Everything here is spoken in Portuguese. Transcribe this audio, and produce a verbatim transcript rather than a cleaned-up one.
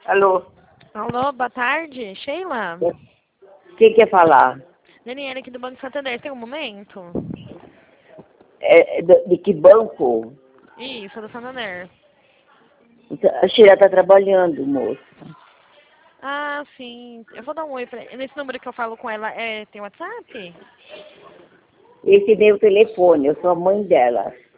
Alô? Alô, boa tarde, Sheila? Quem quer falar? Daniela aqui do Banco Santander, tem um momento? É, é de, de que banco? Isso, do Santander. A Sheila está trabalhando, moça. Ah, sim. Eu vou dar um oi pra ela. Nesse número que eu falo com ela, é, tem WhatsApp? Esse é meu telefone, eu sou a mãe dela.